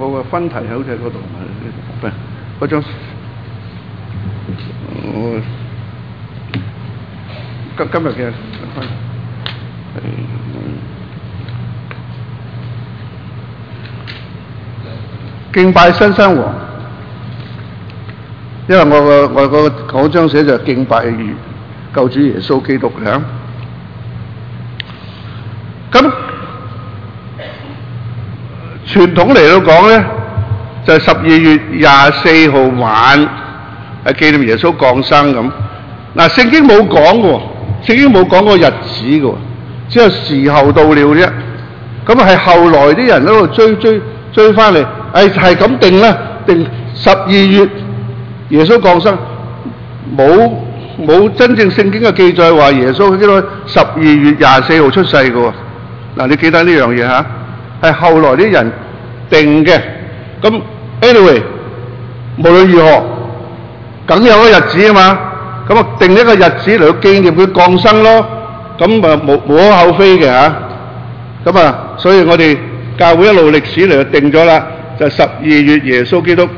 我個分題好似喺嗰度，嗰張今日嘅敬拜新生活，因為我個講章寫就係敬拜救主耶穌基督嘅。咁傳統嚟到講咧，就係12月24號晚係紀念耶穌降生咁。嗱，聖經冇講嘅，聖經冇講個日子嘅，只有時候到了啫。咁係後來啲人喺度追翻嚟，係咁定啦，定12月耶穌降生，冇真正聖經嘅記載話耶穌喺12月24號出世嘅。嗱，你記得呢樣嘢嚇？係後來啲人定嘅。咁 anyway， 無論如何，梗有個日子啊嘛。咁啊，定一個日子嚟到紀念佢降生咯。咁啊，無可厚非嘅嚇。咁啊，所以我哋教會一路歷史嚟到定咗啦，就12月耶穌基督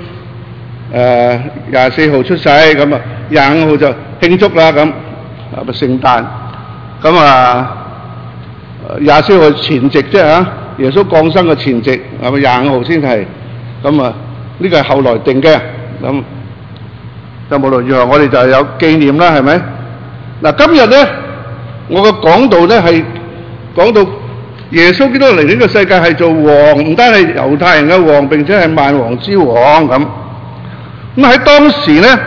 24號出世，咁啊25號就慶祝啦，咁啊咪聖誕。咁啊24號前夕啫嚇，耶穌降生嘅前夕，係咪25號先係？咁啊呢個係後來定嘅。咁就無論如何，我哋就有紀念啦，係咪？嗱，今日咧，我嘅講道咧係講到耶穌基督嚟呢個世界係做王，唔單係猶太人嘅王，並且係萬王之王咁。咁喺當時咧，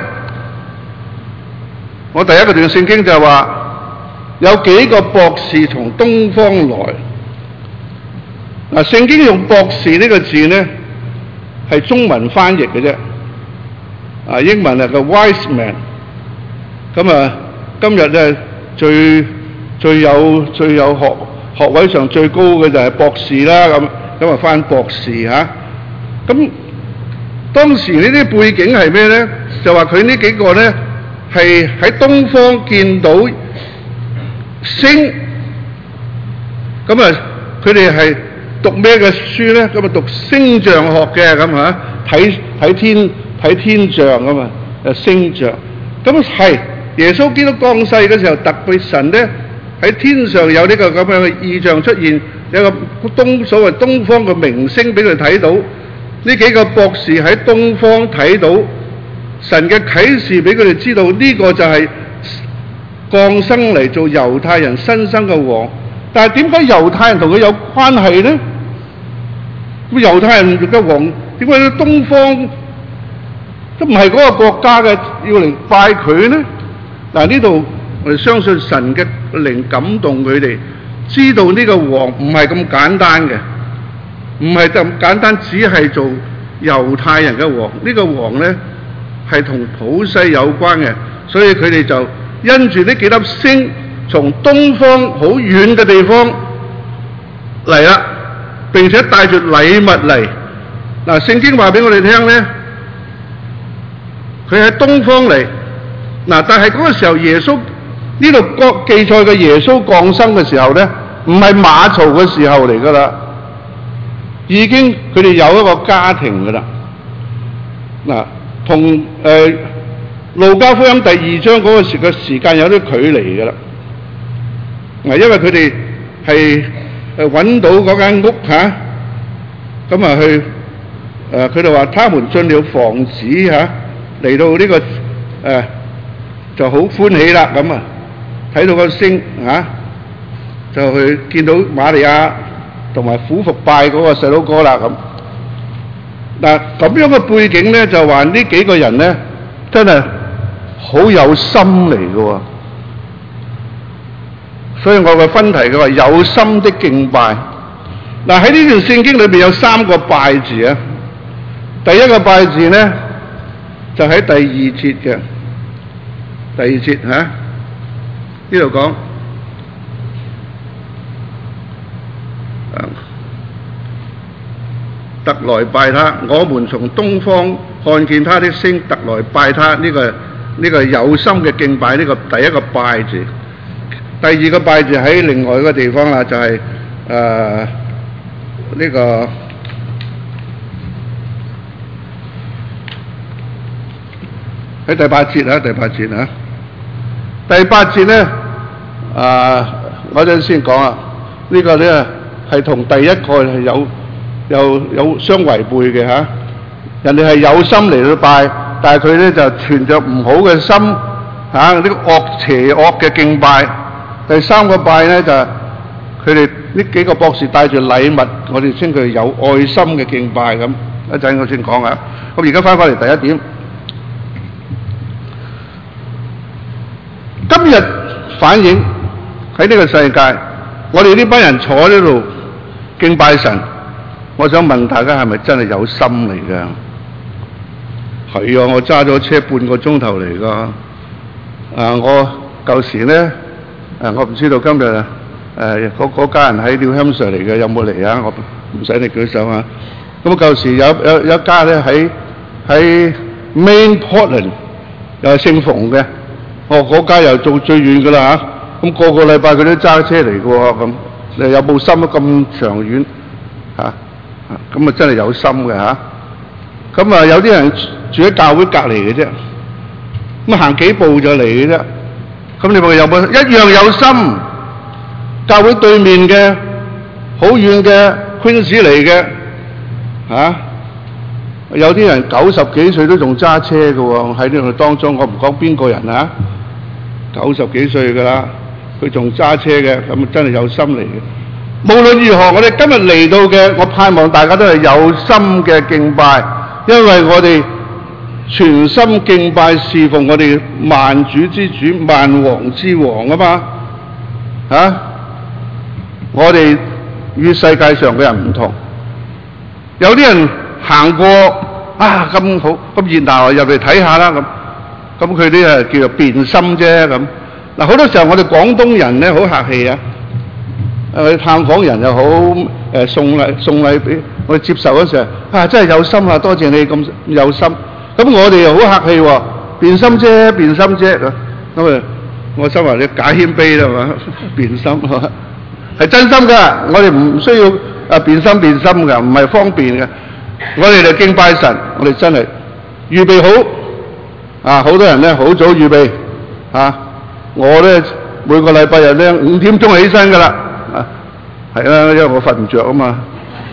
我第一個段聖經就係話有幾個博士從東方來。嗱，聖經用博士呢個字咧係中文翻譯嘅啫。英文係個 wise man， 咁啊，今日咧最有學位上最高嘅就係博士啦，咁啊翻博士嚇。咁當時呢啲背景係咩咧？就話佢呢幾個咧係喺東方見到星，咁啊佢哋係讀咩嘅書咧？咁啊讀星象學嘅咁嚇，睇天象啊嘛，星象。咁係耶穌基督降世嘅時候，特別神咧喺天上有呢個咁樣嘅異象出現，有個所謂東方嘅明星俾佢睇到。呢幾個博士喺東方睇到神嘅啟示，俾佢哋知道呢個就係降生嚟做猶太人新生嘅王。但係點解猶太人同佢有關係咧？咁猶太人嘅王點解喺東方都唔係嗰個國家嘅，要嚟拜佢咧？嗱，呢度我哋相信神嘅靈感動佢哋，知道呢個王唔係咁簡單嘅，唔係咁簡單，只係做猶太人嘅王。呢個王咧係同普世有關嘅，所以佢哋就因住呢幾粒星從東方好遠嘅地方嚟啦，並且帶住禮物嚟。嗱，聖經話俾我哋聽咧，佢喺東方嚟。嗱，但係嗰個時候耶穌呢度記載嘅耶穌降生嘅時候咧，唔係馬槽嘅時候嚟噶啦，已經佢哋有一個家庭噶啦。嗱，同路加福音第2章嗰個時間有啲距離噶啦。嗱，因為佢哋係揾到嗰間屋嚇，咁啊去佢哋話他們進了房子嚇，嚟到呢個就好歡喜啦，咁啊睇到個星嚇，就去見到瑪利亞同埋俯伏拜嗰個細佬哥啦咁。嗱，咁樣嘅背景咧，就話呢幾個人咧真係好有心嚟嘅喎。所以我嘅分題佢話有心的敬拜。嗱，喺呢段聖經裏邊有3個拜字啊。第一個拜字咧就喺第2節嘅。第2節嚇，呢度講特來拜他，我們從東方看見他的星，特來拜他。呢個有心嘅敬拜，呢個第一個拜字。第二個拜字喺另外一個地方啦，就係呢個喺第八節啊，第八節啊，第八節咧我陣先講啊，呢個咧係同第一個係有相違背嘅嚇。人哋係有心嚟到拜，但係佢咧就存着唔好嘅心嚇，呢個邪惡嘅敬拜。第三個拜咧就係佢哋呢幾個博士帶住禮物，我哋稱佢有愛心嘅敬拜咁。一陣我先講啊。咁而家翻嚟第一點，今日反映喺呢個世界，我哋呢班人坐喺呢度敬拜神，我想問大家係咪真係有心嚟㗎？係啊，我揸咗車半個鐘頭嚟㗎。我舊時咧，我唔知道今日嗰家人喺 New Hampshire 嚟嘅有冇嚟啊？我唔使你舉手啊。咁舊時有一家咧喺 Main Portland 又係姓馮嘅，嗰家又做最遠㗎啦嚇。咁個禮拜佢都揸車嚟㗎喎，咁你有冇心咁長遠嚇？咁啊真係有心嘅嚇。咁啊有啲人住喺教會隔離嘅啫，咁行幾步就嚟嘅啫。咁你話有冇一樣有心？教會對面嘅好遠嘅 Queens 嚟嘅嚇，有啲人90幾歲都仲揸車嘅喎。喺呢度當中，我唔講邊個人啊，90幾歲㗎啦，佢仲揸車嘅，咁真係有心嚟嘅。無論如何，我哋今日嚟到嘅，我盼望大家都係有心嘅敬拜，因為我哋全心敬拜侍奉我哋萬主之主、萬王之王啊嘛嚇！我哋與世界上嘅人唔同，有啲人行過咁好咁熱鬧，入嚟睇下啦咁佢啲叫做變心啫咁。嗱，好多時候我哋廣東人咧好客氣啊，去探訪人又好，送禮俾我哋接受嗰時候真係有心啊，多謝你咁有心。咁我哋又好客氣喎，變心啫變心啫咁我心話你假謙卑啦嘛，變心係真心㗎，我哋唔需要變心㗎，唔係方便嘅。我哋嚟敬拜神，我哋真係預備好好多人咧好早預備我咧每個禮拜日咧5點鐘起身㗎啦係啦，因為我瞓唔着啊嘛。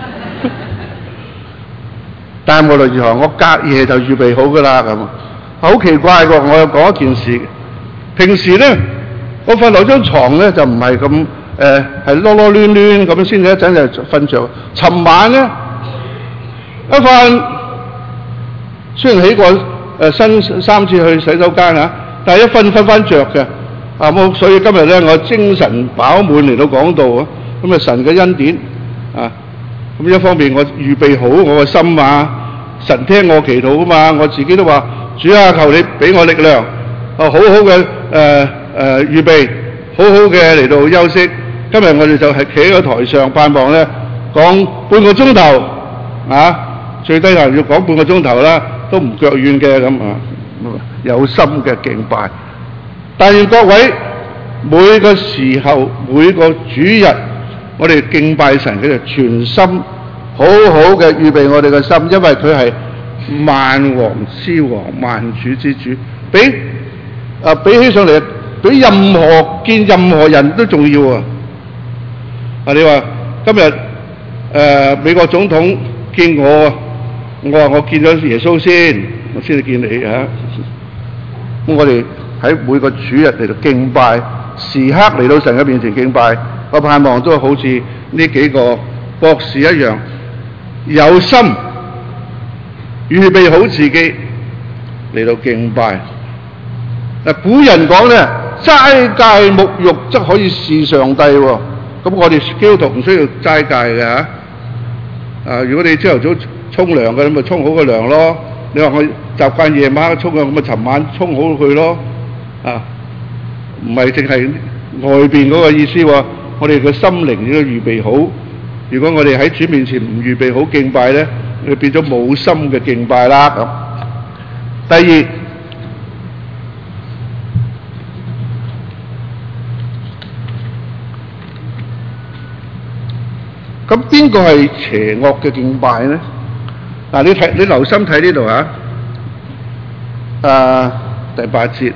但係無論如何，我隔夜就預備好㗎啦咁。好奇怪喎！我又講一件事，平時咧我瞓落張床咧就唔係咁係囉囉攣攣咁先至一陣就瞓着。尋晚咧一瞓，雖然起過身3次去洗手間但係一瞓翻着嘅所以今日咧我精神飽滿嚟到講道咁神嘅恩典咁一方面我預備好我個心神聽我祈禱嘛，我自己都話主啊，求你俾我力量好好嘅預備，好好嘅嚟到休息。今日我哋就係企喺個台上，盼望咧講半個鐘頭最低限要講半個鐘頭啦，都唔腳軟嘅咁有心嘅敬拜。但願各位每個時候每個主日，我哋敬拜神嘅就全心好好嘅預備我哋嘅心，因為佢係萬王之王、萬主之主，比起上嚟比見任何人都重要你話今日美國總統見我話我見咗耶穌先，我先至見你咁我哋喺每個主日嚟到敬拜，時刻嚟到神嘅面前敬拜，我盼望都好似呢幾個博士一樣，有心預備好自己嚟到敬拜。古人講咧，齋戒沐浴則可以事上帝喎。咁我哋基督徒唔需要齋戒嘅如果你朝頭早沖涼嘅，咁咪沖好個涼咯。你話我習慣夜晚沖咁咪尋晚沖好佢咯。唔係淨係外邊嗰個意思喎。我哋個心靈要預備好。如果我哋喺主面前唔預備好敬拜咧，就變咗冇心嘅敬拜啦咁。第二，咁邊個係邪惡嘅敬拜咧？你留心睇呢度第8節。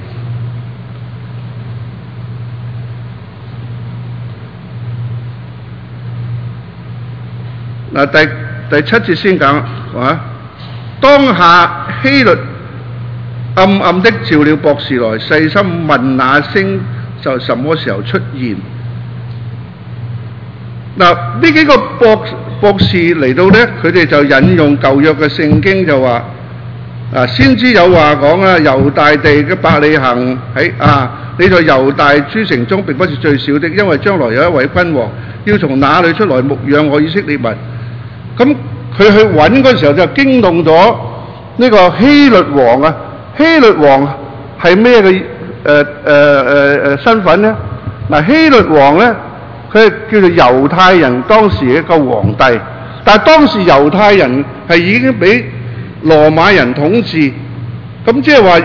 嗱，第7節先講當下希律暗暗的召了博士來，細心問那星就什麼時候出現。嗱，呢幾個博士嚟到呢，佢哋就引用舊約嘅聖經，就話先知有話講啦，猶大地嘅伯利恆你在猶大諸城中並不是最小的，因為將來有一位君王要從那裏出來牧養我以色列民。咁佢去揾嗰時候就驚動咗呢個希律王啊！希律王係咩嘅身份呢？嗱，希律王呢，佢係叫做猶太人當時嘅一個皇帝，但係當時猶太人係已經俾羅馬人統治，咁即係話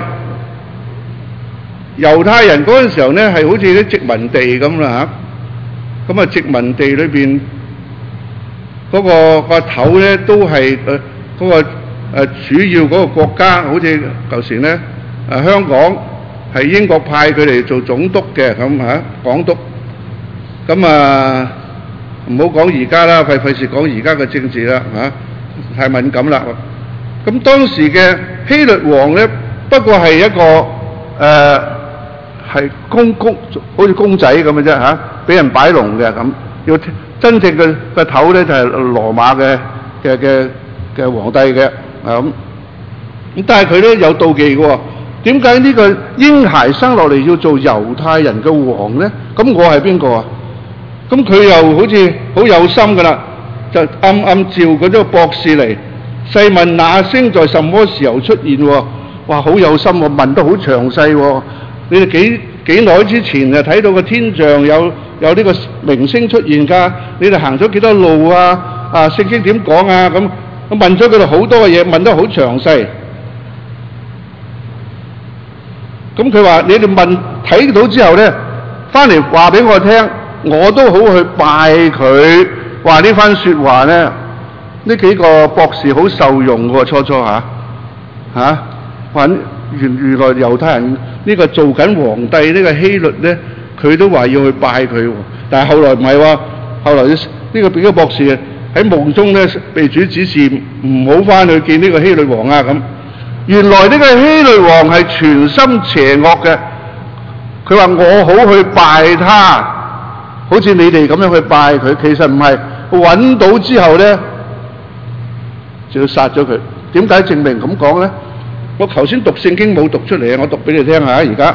猶太人嗰陣時候呢係好似啲殖民地咁啦嚇，咁殖民地裏邊嗰個頭呢都係嗰個主要嗰個國家，好似舊時呢香港係英國派佢哋做總督嘅咁港督。咁唔好講而家啦，費事講而家嘅政治啦太敏感啦。咁當時嘅希律王呢，不過係一個係好似公仔咁嘅啫俾人擺龍嘅咁。要真正嘅頭呢，就係羅馬嘅皇帝嘅咁。但係佢都有妒忌嘅喎。點解呢個嬰孩生落嚟要做猶太人嘅王呢？咁我係邊個啊？咁佢又好似好有心㗎啦，就暗召嗰啲博士嚟，細問那星在什麼時候出現喎？哇，好有心喎，問得好詳細喎。你哋幾耐之前就睇到個天象有呢個明星出現㗎？你哋行咗幾多路啊？聖經點講啊？咁問咗佢哋好多嘅嘢，問得好詳細。咁佢話：你哋睇到之後呢，翻嚟話俾我聽，我都好去拜佢。話呢番説話呢，呢幾個博士好受用喎，初話原來猶太人呢個做緊皇帝呢個希律呢，佢都話要去拜佢喎。但係後來唔係喎，後來呢個幾個博士喺夢中呢，被主指示唔好翻去見呢個希律王啊咁。原來呢個希律王係全心邪惡嘅，佢話我好去拜他，好似你哋咁樣去拜佢，其實唔係，揾到之後呢，就要殺咗佢。點解證明咁講呢？我頭先讀聖經冇讀出嚟啊，我讀俾你聽下而家。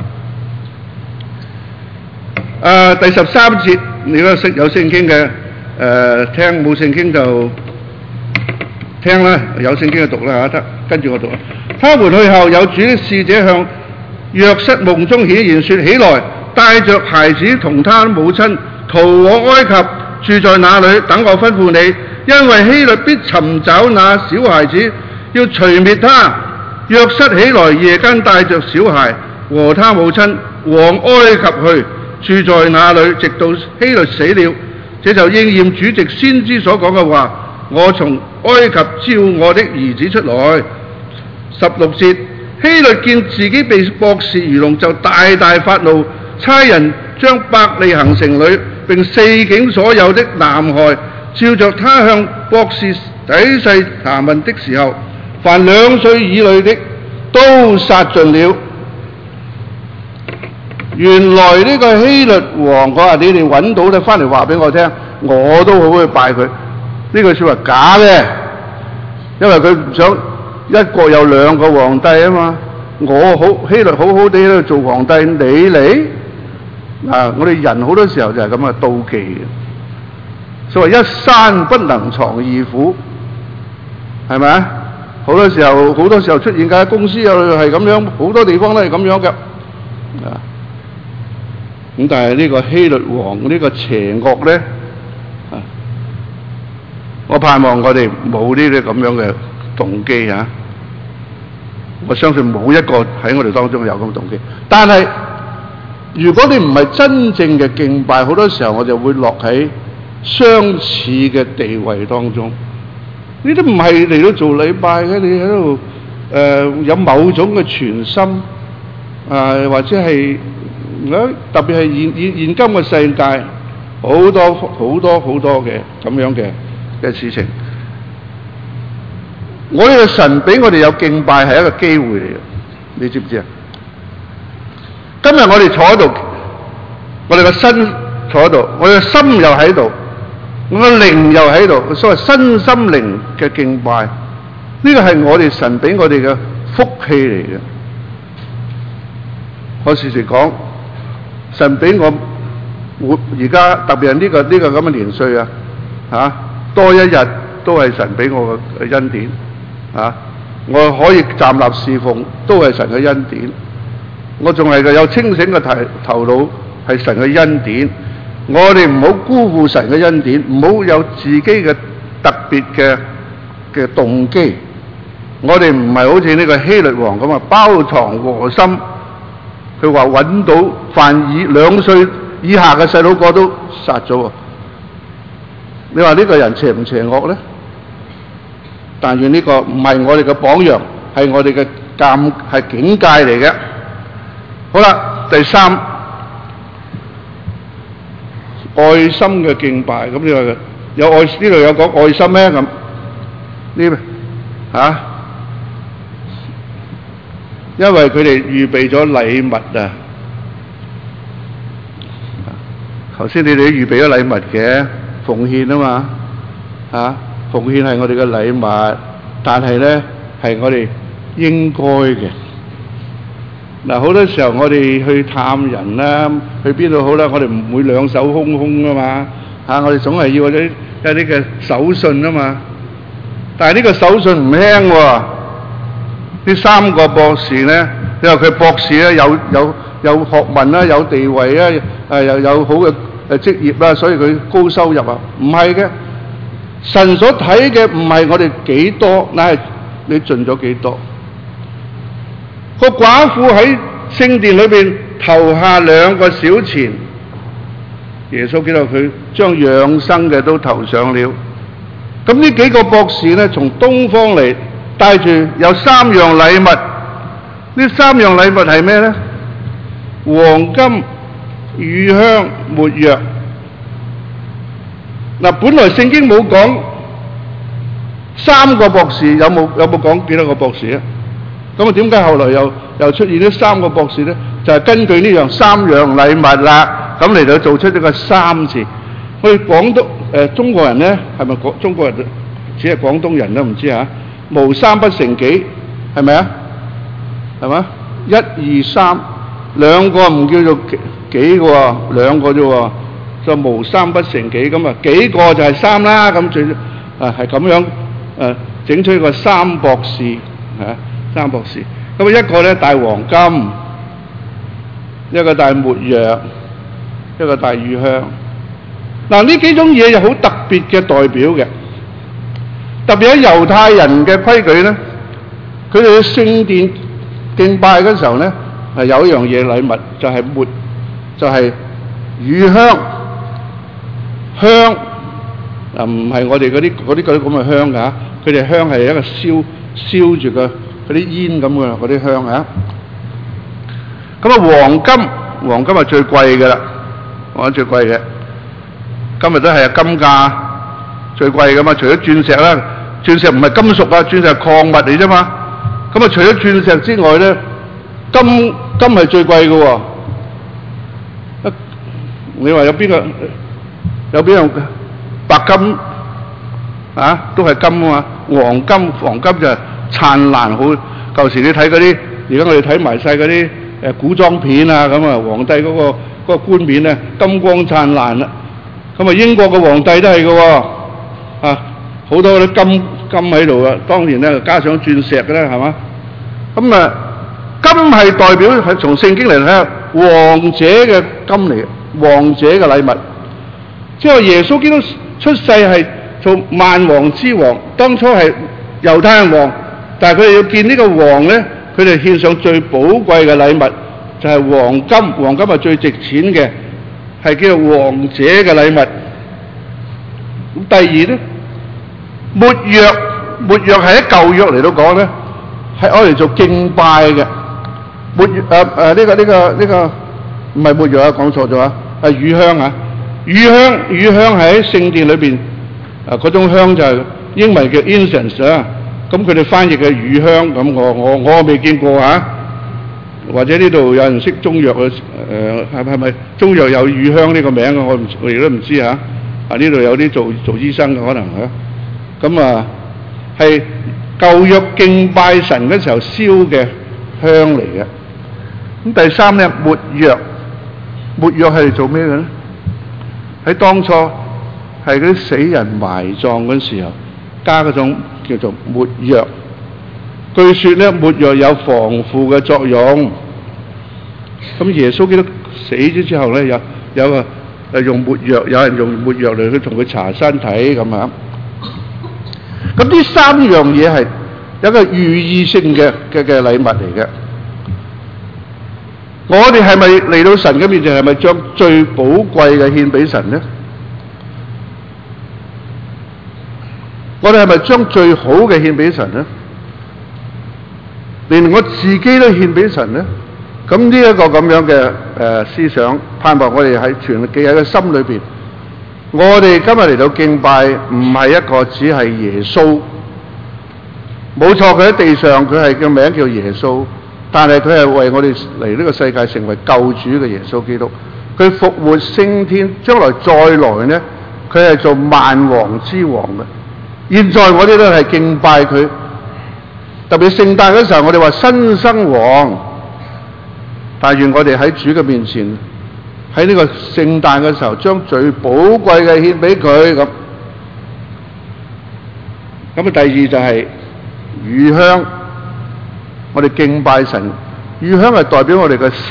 第13節，你如果識有聖經嘅聽，冇聖經就聽啦，有聖經就讀啦得，跟住我讀。他們去後，有主的使者向約瑟夢中顯現，說：起來，帶着孩子同他母親逃往埃及，住在那裏，等我吩咐你，因為希律必尋找那小孩子，要除滅他。約瑟起來，夜間帶着小孩和他母親往埃及去，住在那裏，直到希律死了。這就應驗主藉先知所講嘅話：我從埃及召我的兒子出來。16節，希律見自己被博士愚弄，就大大發怒，差人將伯利恆城裏並四境所有的男孩，照着他向博士仔細查問的時候，凡2歲以內的都殺盡了。原來呢個希律王，我話你哋揾到咧，翻嚟話俾我聽，我都好去拜佢。呢句説話假嘅，因為佢唔想一國有2個皇帝啊嘛。希律好好地喺度做皇帝，你嚟我哋人好多時候就係咁啊，妒忌嘅。所謂一山不能藏二虎，係咪啊？好多時候出現嘅公司又係咁樣，好多地方都係咁樣嘅。咁但係呢個希律王呢個邪惡咧，我盼望我哋冇呢啲咁樣嘅動機啊！我相信冇一個喺我哋當中有咁嘅動機。但係如果你唔係真正嘅敬拜，好多時候我就會落喺相似嘅地位當中。呢啲唔係嚟到做禮拜嘅，你喺度有某種嘅全心， 或者係特別係現今嘅世界，好多嘅咁樣嘅事情。我哋嘅神俾我哋有敬拜係一個機會嚟嘅，你知唔知啊？今日我哋坐喺度，我哋個身坐喺度，我哋嘅心又喺度，我嘅靈又喺度，所謂身心靈嘅敬拜，呢個係我哋神俾我哋嘅福氣嚟嘅。我時時講，神俾我而家特別係呢個咁嘅年歲多一日都係神俾我嘅恩典我可以站立侍奉都係神嘅恩典，我仲係有清醒嘅頭腦係神嘅恩典。我哋唔好辜負神嘅恩典，唔好有自己嘅特別嘅動機。我哋唔係好似呢個希律王咁包藏禍心。佢話揾到犯2歲以下嘅細佬哥都殺咗。你話呢個人邪唔邪惡咧？但願呢個唔係我哋嘅榜樣，係我哋嘅係境界嚟嘅。好啦，第3，愛心嘅敬拜。咁你話有愛呢度有講愛心咩？咁呢因為佢哋預備咗禮物啊！頭先你哋都預備咗禮物嘅，奉獻啊嘛，奉獻係我哋嘅禮物，但係咧係我哋應該嘅。好多時候我哋去探人啦，去邊度好啦，我哋唔會兩手空空噶嘛，我哋總係要一啲嘅手信啊嘛。但係呢個手信唔輕喎。呢3個博士咧，你話佢博士咧有學問啦，有地位啦，又有好嘅職業啦，所以佢高收入啊？唔係嘅，神所睇嘅唔係我哋幾多，乃係你盡咗幾多。個寡婦喺聖殿裏邊投下2個小錢，耶穌基督佢將養生嘅都投上了。咁呢幾個博士咧，從東方嚟，帶住有3樣禮物。呢3樣禮物係咩咧？黃金、乳香、沒藥。本來聖經冇講3個博士，有冇講幾多個博士啊？咁點解後來又出現呢3個博士咧？就係根據呢3樣禮物啦，咁嚟到做出呢個3字。我哋廣東中國人咧，係咪中國人只係廣東人都唔知無3不成幾，係咪啊？係嘛？1、2、3，兩個唔叫做幾個喎，2個啫喎，就無3不成幾咁啊！幾個就係3啦，咁最係咁樣整出一個3博士3博士。咁一個咧帶黃金，一個帶沒藥，一個帶乳香。呢幾種嘢有好特別嘅代表嘅。特別喺猶太人嘅規矩咧，佢哋去聖殿敬拜嗰時候咧，係有一樣嘢禮物，就係乳香唔係我哋嗰啲咁嘅香㗎，佢哋香係一個燒住嘅嗰啲煙咁嘅嗰啲香啊。咁黃金係最貴㗎啦，我覺得最貴嘅，今日都係金價最貴㗎嘛，除咗鑽石啦。鑽石唔係金屬啊，鑽石係礦物嚟啫嘛。咁除咗鑽石之外咧，金係最貴嘅喎。你話有邊樣白金都係金啊嘛。黃金就係燦爛好。舊時你睇嗰啲，而家我哋睇埋晒嗰啲古裝片啊，咁皇帝嗰個冠冕咧，金光燦爛啦。咁英國嘅皇帝都係嘅喎，好多啲金喺度啊！當年咧加上鑽石嘅咧，係嘛？咁金係代表係從聖經嚟睇，王者嘅金嚟嘅，王者嘅禮物。即係耶穌基督出世係做萬王之王，當初係猶太人王，但係佢哋要見呢個王咧，佢哋獻上最寶貴嘅禮物，就係黃金。黃金係最值錢嘅，係叫做王者嘅禮物。咁第二咧，沒藥係喺舊約嚟到講咧，係愛嚟做敬拜嘅。 沒藥呢個唔係沒藥啊，講錯咗啊，係乳香啊，乳香係喺聖殿裏邊嗰種香就係英文叫 incense 啊，咁佢哋翻譯嘅乳香，咁我未見過啊，或者呢度有人識中藥嘅係咪中藥有乳香呢個名啊？我亦都唔知嚇。呢度有啲做醫生嘅可能嚇，咁係舊約敬拜神嘅時候燒嘅香嚟嘅。咁第三咧，沒藥係做咩嘅咧？喺當初係嗰啲死人埋葬嗰時候加嗰種叫做沒藥。據說咧，沒藥有防腐嘅作用。咁耶穌基督死咗之後咧，有用沒藥，有人用沒藥嚟去同佢搽身體咁啊。咁呢三樣嘢係有一個寓意性嘅禮物嚟嘅。我哋係咪嚟到神嘅面前，係咪將最寶貴嘅獻俾神呢？我哋係咪將最好嘅獻俾神呢？連我自己都獻俾神呢？咁呢一個咁樣嘅思想，盼望我哋喺全記喺個心裏邊。我哋今日嚟到敬拜，唔係一個只係耶穌，冇錯，佢喺地上佢係個名叫耶穌，但係佢係為我哋嚟呢個世界成為救主嘅耶穌基督。佢復活升天，將來再來呢，佢係做萬王之王嘅。現在我哋都係敬拜佢，特別聖誕嗰時候，我哋話新生王。但願我哋喺主嘅面前，喺呢個聖誕嘅時候，將最寶貴嘅獻俾佢咁。咁第二就係乳香，我哋敬拜神。乳香係代表我哋嘅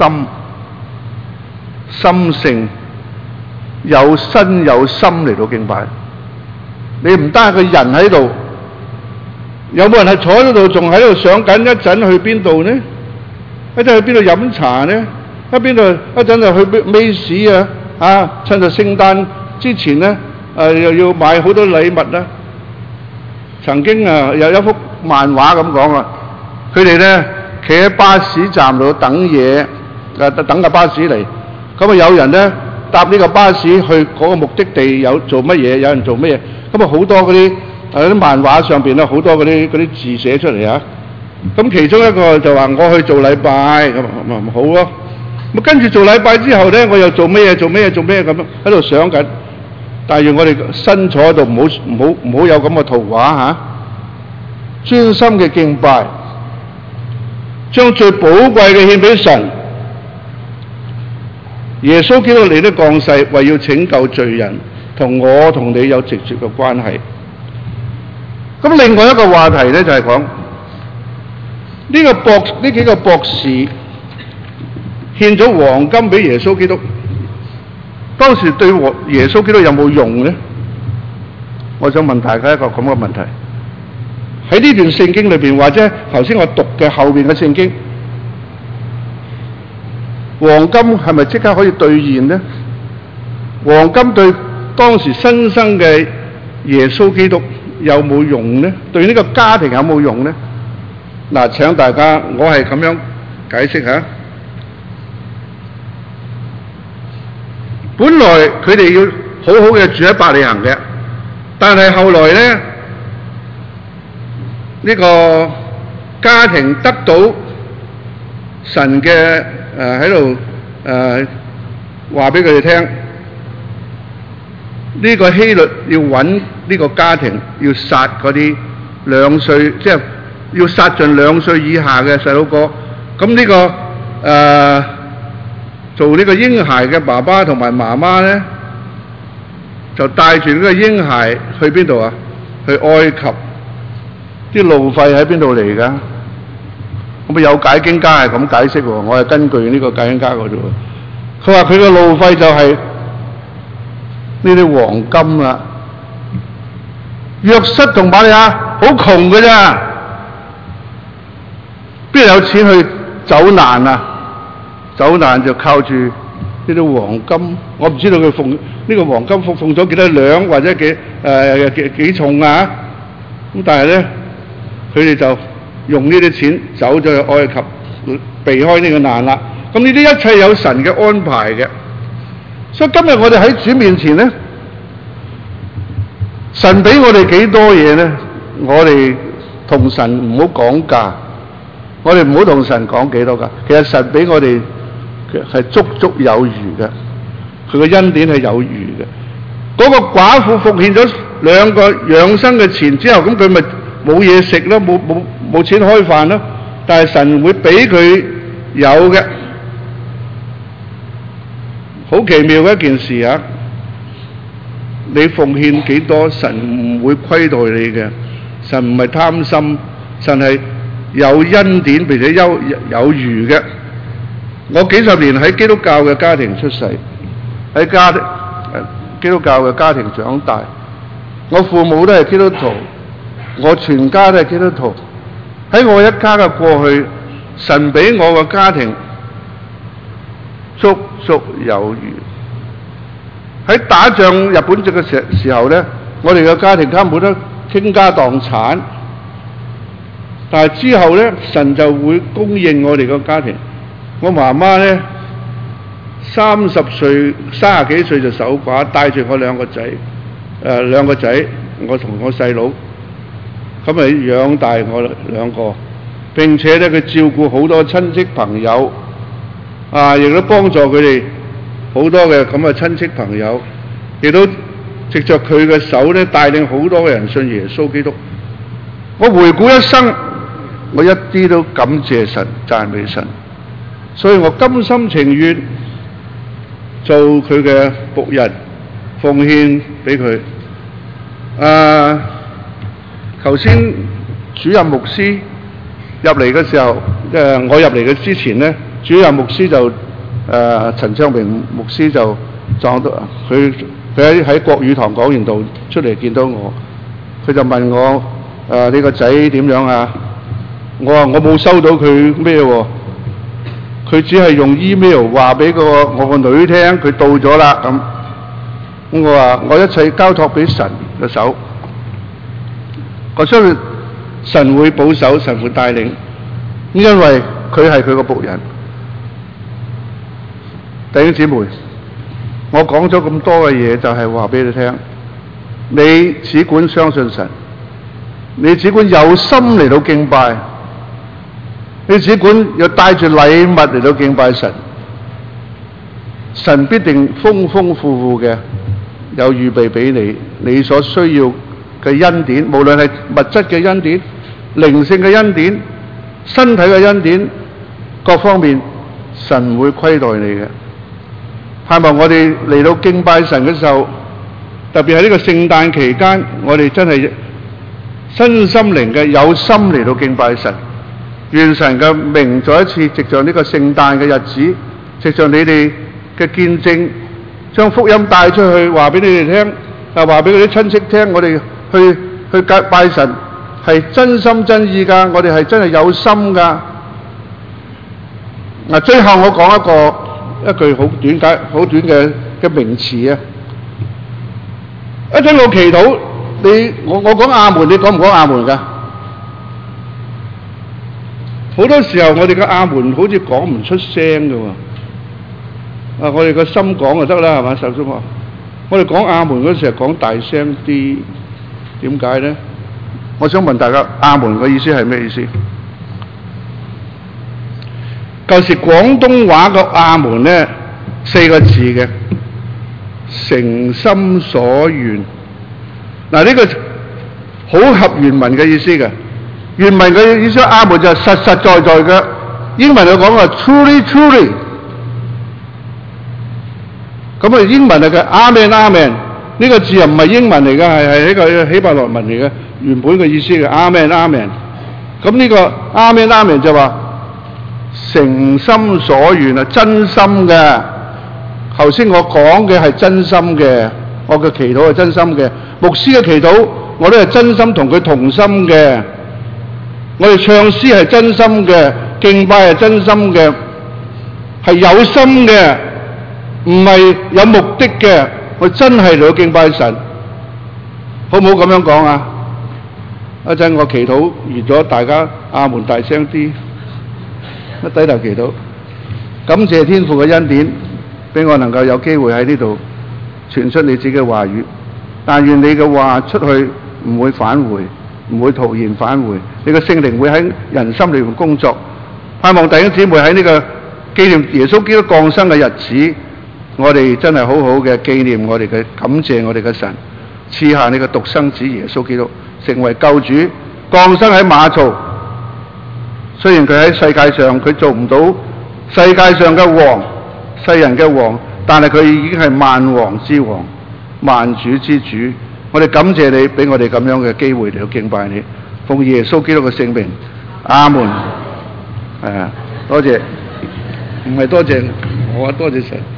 心性，有身有心嚟到敬拜。你唔單係個人喺度，有冇人係坐喺度仲喺度想緊一陣去邊度呢？一陣去邊度飲茶呢？一陣就去美市啊！趁住聖誕之前呢，又要買好多禮物啦。曾經有一幅漫畫咁講啊，佢哋呢企喺巴士站度等嘢，等個巴士嚟。咁有人呢搭呢個巴士去嗰個目的地有做乜嘢？有人做乜嘢？咁好多嗰啲漫畫上邊咧好多嗰啲字寫出嚟啊！咁其中一個就話我去做禮拜，咁咪好咯。咁跟住做禮拜之後咧，我又做咩嘢咁樣喺度想緊。但願我哋身坐喺度，唔好有咁嘅圖畫嚇。專心嘅敬拜，將最寶貴嘅獻俾神。耶穌基督嚟到降世，為要拯救罪人，同我同你有直接嘅關係。咁另外一個話題咧就係講。呢幾個博士獻咗黃金俾耶穌基督，當時對耶穌基督有冇用呢？我想問大家一個咁嘅問題。喺呢段聖經裏邊，或者頭先我讀嘅後邊嘅聖經，黃金係咪即刻可以兌現呢？黃金對當時新生嘅耶穌基督有冇用呢？對呢個家庭有冇用呢？嗱，請大家，我係咁樣解釋下。本來佢哋要好好嘅住喺伯利恆嘅，但係後來咧，呢個家庭得到神嘅喺度話俾佢哋聽，呢個希律要揾呢個家庭，要殺嗰啲2歲，即係要殺盡2歲以下嘅細佬哥。咁呢個做呢個嬰孩嘅爸爸同埋媽媽咧，就帶住呢個嬰孩去邊度啊？去埃及。啲路費喺邊度嚟㗎？咁有解經家係咁解釋喎，我係根據呢個解經家嗰度。佢話佢個路費就係呢啲黃金啦。約瑟同瑪利亞好窮㗎咋，邊有錢去走難啊？走難就靠住呢啲黃金。我唔知道佢奉呢個黃金奉咗幾多兩或者幾重啊？咁但係咧，佢哋就用呢啲錢走咗去埃及， 避開呢個難啦。咁呢啲一切有神嘅安排嘅，所以今日我哋喺主面前咧，神俾我哋幾多嘢咧？我哋同神唔好講價，我哋唔好同神講幾多價。其實神俾我哋係足足有餘嘅，佢嘅恩典係有餘嘅。嗰個寡婦奉獻咗2個養生嘅錢之後，咁佢咪冇嘢食咯，冇錢開飯咯。但係神會俾佢有嘅，好奇妙嘅一件事啊！你奉獻幾多，神唔會虧待你嘅。神唔係貪心，神係有恩典並且有餘嘅。我幾十年喺基督教嘅家庭出世，喺基督教嘅家庭長大，我父母都係基督徒，我全家都係基督徒。喺我一家嘅過去，神俾我嘅家庭足足有餘。喺打仗日本籍嘅時候咧，我哋嘅家庭根本都傾家蕩產，但係之後咧，神就會供應我哋個家庭。我媽媽咧30幾歲就守寡，帶住我兩個仔，我同我細佬，咁咪養大我兩個。並且咧，佢照顧好多親戚朋友，亦都幫助佢哋好多嘅咁嘅親戚朋友，亦都藉着佢嘅手咧，帶領好多嘅人信耶穌基督。我回顧一生，我一啲都感謝神、讚美神，所以我甘心情願做佢嘅僕人，奉獻俾佢。頭先主任牧師入嚟嘅時候，我入嚟嘅之前咧，主任牧師就陳昌平牧師就撞到佢喺國語堂講完道出嚟見到我，佢就問我你個仔點樣啊？我話我冇收到佢咩喎，佢只係用 email 話俾我個女聽，佢到咗啦咁。我話我一切交託俾神嘅手，我相信神會保守，神會帶領，因為佢係佢個僕人。弟兄姊妹，我講咗咁多嘅嘢，就係話俾你聽，你只管相信神，你只管有心嚟到敬拜，你只管要帶住禮物嚟到敬拜神，神必定豐豐富富嘅有預備俾你，你所需要嘅恩典，無論係物質嘅恩典、靈性嘅恩典、身體嘅恩典，各方面神唔會虧待你嘅。盼望我哋嚟到敬拜神嘅時候，特別係呢個聖誕期間，我哋真係身心靈嘅有心嚟到敬拜神。願神嘅名再一次藉着呢個聖誕嘅日子，藉着你哋嘅見證，將福音帶出去，話俾你哋聽，話俾嗰啲親戚聽，我哋去拜神係真心真意噶，我哋係真係有心噶。最後我講一句好短嘅名詞啊！一陣我祈禱，我講阿門，你講唔講阿門噶？好多時候我哋嘅阿門好似講唔出聲噶喎。我哋個心講就得啦，係嘛？首先話，我哋講阿門嗰時候講大聲啲，點解咧？我想問大家，阿門嘅意思係咩意思？舊時廣東話個阿門咧，4個字嘅，誠心所願。嗱，呢個好合原文嘅意思嘅。原文嘅意思，阿門就係實實在在嘅。英文佢講話 truly truly。咁啊，英文係嘅 Amen Amen 呢個字又唔係英文嚟嘅，係一個希伯來文嚟嘅，原本嘅意思嘅 Amen Amen。咁呢個 Amen Amen 就話誠心所願啊，真心嘅。頭先我講嘅係真心嘅，我嘅祈禱係真心嘅，牧師嘅祈禱我都係真心同佢同心嘅。我哋唱詩係真心嘅，敬拜係真心嘅，係有心嘅，唔係有目的嘅。我真係嚟到敬拜神，好唔好咁樣講啊？一陣我祈禱完咗，大家阿門大聲啲。 低頭祈禱，感謝天父嘅恩典，俾我能夠有機會喺呢度傳出你自己嘅話語。但願你嘅話出去唔會返回，唔會徒然返回，你嘅聖靈會喺人心裏面工作。盼望弟兄姊妹喺呢個紀念耶穌基督降生嘅日子，我哋真係好好嘅紀念我哋嘅感謝我哋嘅神，賜下你嘅獨生子耶穌基督成為救主，降生喺馬槽。雖然佢喺世界上佢做唔到世界上嘅王，世人嘅王，但係佢已經係萬王之王，萬主之主。我哋感謝你俾我哋咁樣嘅機會嚟到敬拜你，奉耶穌基督嘅聖名，阿門。係啊，多謝，唔係多謝我，多謝神。